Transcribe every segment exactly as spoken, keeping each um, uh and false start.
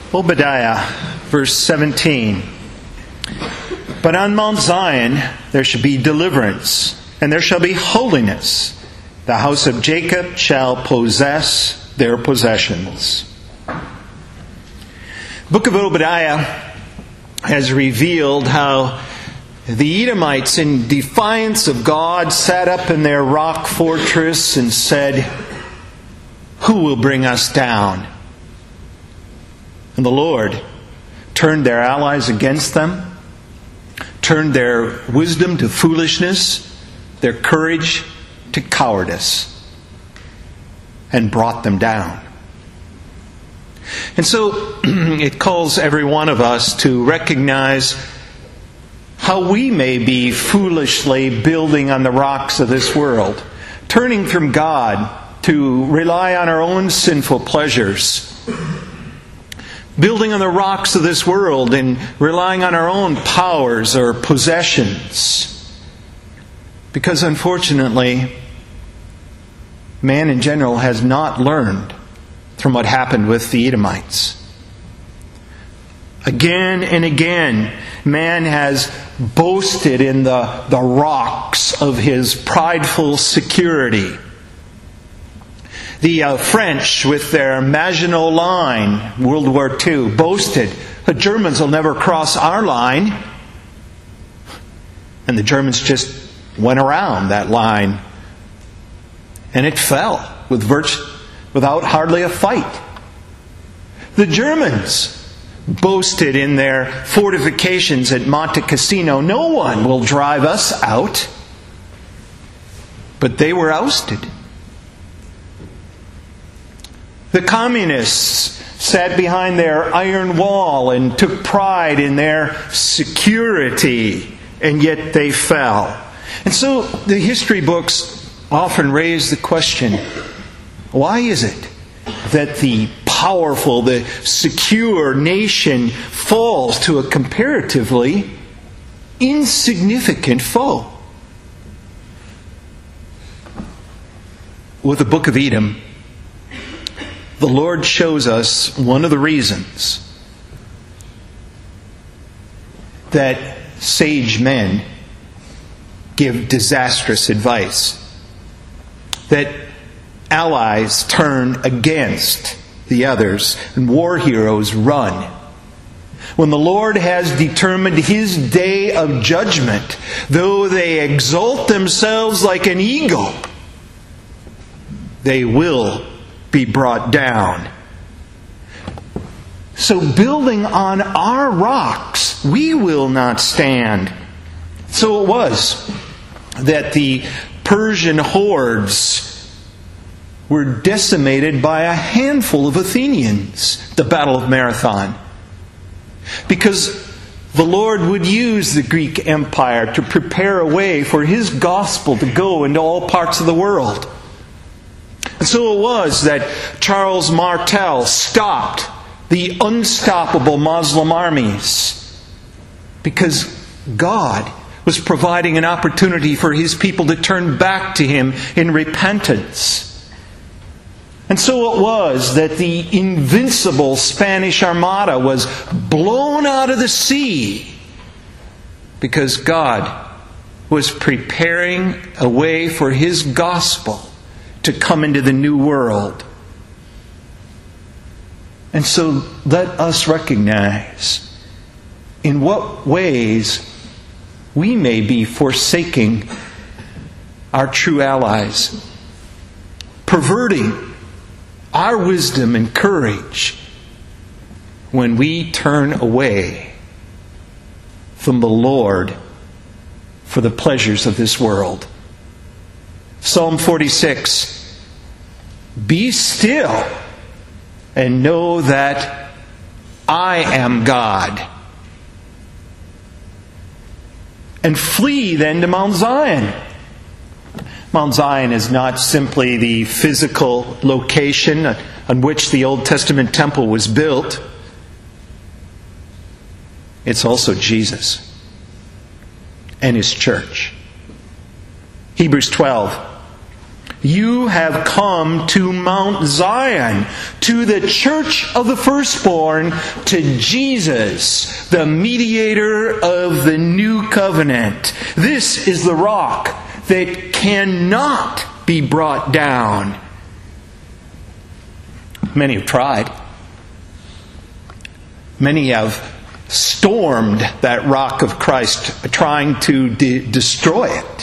Obadiah, verse seventeen. But on Mount Zion there shall be deliverance, and there shall be holiness. The house of Jacob shall possess their possessions. The book of Obadiah has revealed how the Edomites, in defiance of God, sat up in their rock fortress and said, "Who will bring us down?" And the Lord turned their allies against them, turned their wisdom to foolishness, their courage to cowardice, and brought them down. And so it calls every one of us to recognize how we may be foolishly building on the rocks of this world, turning from God to rely on our own sinful pleasures, building on the rocks of this world and relying on our own powers or possessions. Because unfortunately, man in general has not learned from what happened with the Edomites. Again and again, man has boasted in the, the rocks of his prideful security. The uh, French, with their Maginot Line, World War Two, boasted, "The Germans will never cross our line." And the Germans just went around that line, and it fell with virt- without hardly a fight. The Germans boasted in their fortifications at Monte Cassino, "No one will drive us out." But they were ousted. The communists sat behind their iron wall and took pride in their security, and yet they fell. And so the history books often raise the question, why is it that the powerful, the secure nation falls to a comparatively insignificant foe? With the Book of Edom, the Lord shows us one of the reasons that sage men give disastrous advice, that allies turn against the others, and war heroes run. When the Lord has determined His day of judgment, though they exalt themselves like an eagle, they will be brought down. So building on our rocks, we will not stand. So it was that the Persian hordes were decimated by a handful of Athenians, the Battle of Marathon. Because the Lord would use the Greek Empire to prepare a way for His gospel to go into all parts of the world. And so it was that Charles Martel stopped the unstoppable Muslim armies, because God was providing an opportunity for His people to turn back to Him in repentance. And so it was that the invincible Spanish Armada was blown out of the sea, because God was preparing a way for His gospel to come into the new world. And so let us recognize in what ways we may be forsaking our true allies, perverting our wisdom and courage when we turn away from the Lord for the pleasures of this world. Psalm forty-six, "Be still and know that I am God. And flee then to Mount Zion." Mount Zion is not simply the physical location on which the Old Testament temple was built. It's also Jesus and His church. Hebrews twelve, You have come to Mount Zion, to the church of the firstborn, to Jesus, the mediator of the new covenant. This is the rock that cannot be brought down. Many have tried. Many have stormed that rock of Christ, trying to de- destroy it.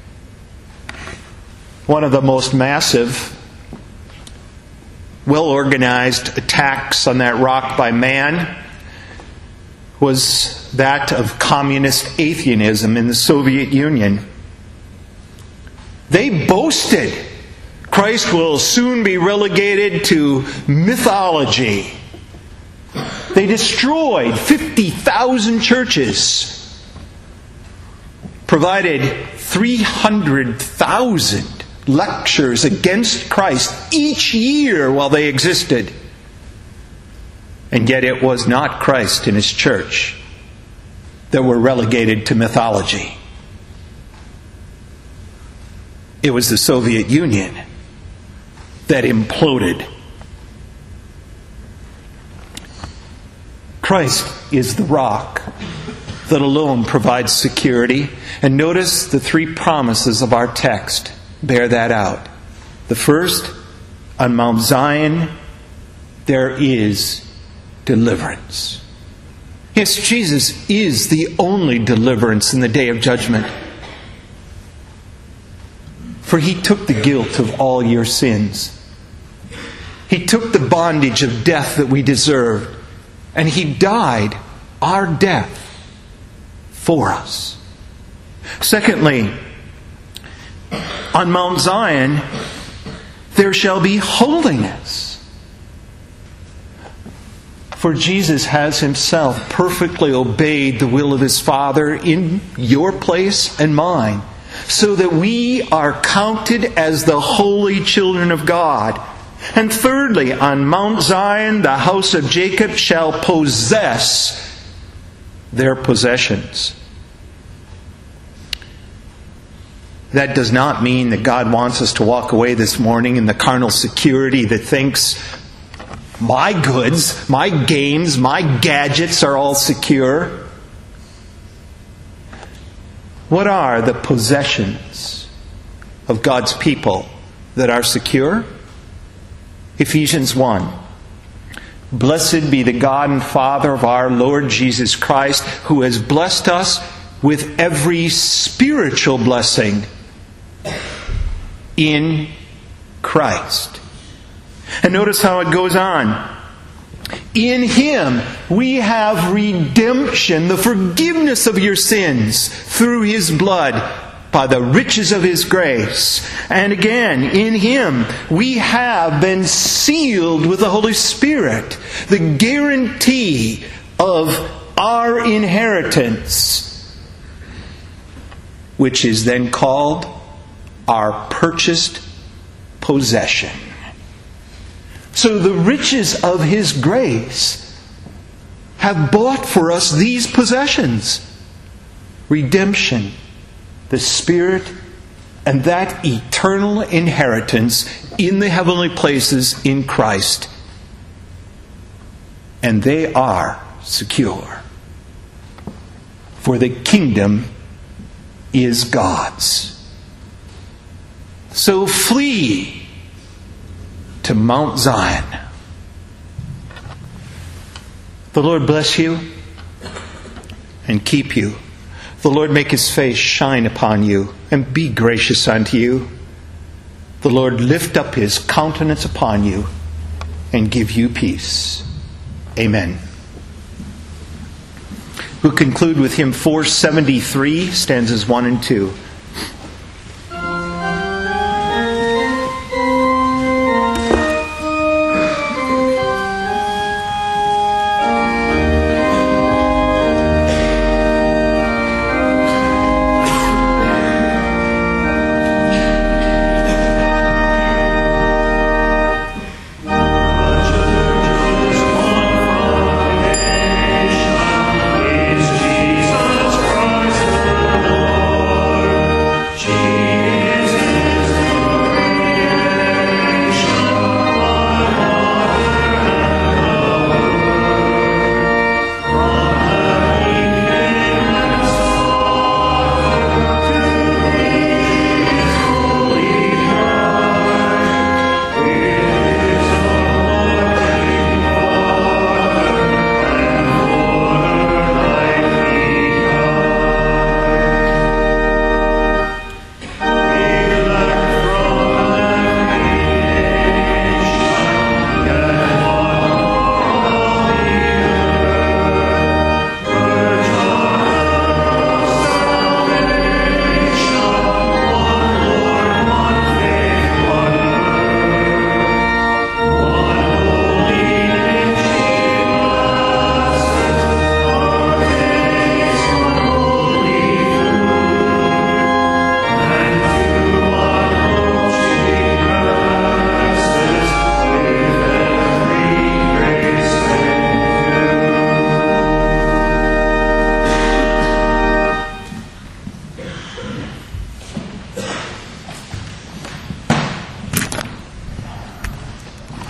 One of the most massive, well-organized attacks on that rock by man was that of communist atheism in the Soviet Union. They boasted Christ will soon be relegated to mythology. They destroyed fifty thousand churches, provided three hundred thousand lectures against Christ each year while they existed. And yet it was not Christ and His church that were relegated to mythology. It was the Soviet Union that imploded. Christ is the rock that alone provides security. And notice the three promises of our text bear that out. The first, on Mount Zion, there is deliverance. Yes, Jesus is the only deliverance in the day of judgment. For He took the guilt of all your sins. He took the bondage of death that we deserved. And He died our death for us. Secondly, on Mount Zion, there shall be holiness. For Jesus has Himself perfectly obeyed the will of His Father in your place and mine, so that we are counted as the holy children of God. And thirdly, on Mount Zion, the house of Jacob shall possess their possessions. That does not mean that God wants us to walk away this morning in the carnal security that thinks, my goods, my gains, my gadgets are all secure. What are the possessions of God's people that are secure? Ephesians one. Blessed be the God and Father of our Lord Jesus Christ, who has blessed us with every spiritual blessing in Christ. And notice how it goes on. In Him we have redemption, the forgiveness of your sins through His blood, by the riches of His grace. And again, in Him we have been sealed with the Holy Spirit, the guarantee of our inheritance, which is then called our purchased possession. So the riches of His grace have bought for us these possessions: redemption, the Spirit, and that eternal inheritance in the heavenly places in Christ. And they are secure. For the kingdom is God's. So flee to Mount Zion. The Lord bless you and keep you. The Lord make His face shine upon you and be gracious unto you. The Lord lift up His countenance upon you and give you peace. Amen. We'll conclude with hymn four seventy-three, stanzas one and two.